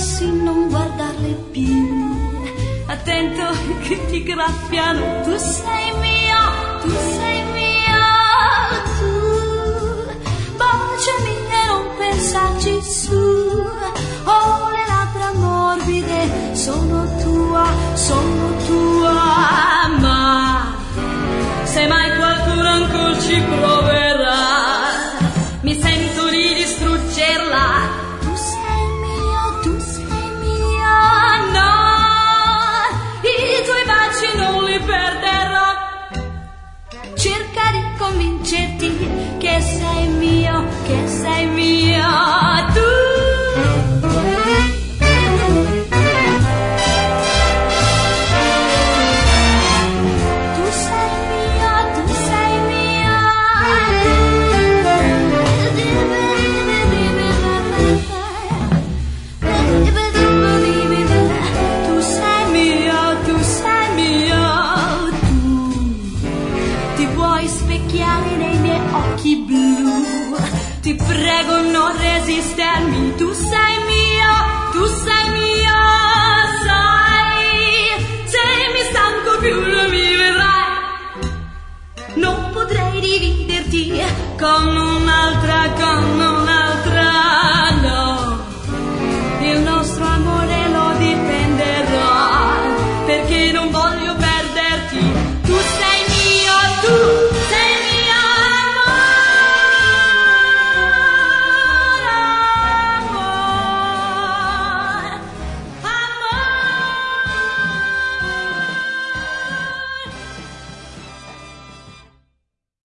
passi, non guardarle più. Attento che ti graffiano, tu sei mia, tu sei mia, tu. Baciami e non pensarci su. Oh, le labbra morbide, sono tua, ma se mai qualcuno ancora ci prova,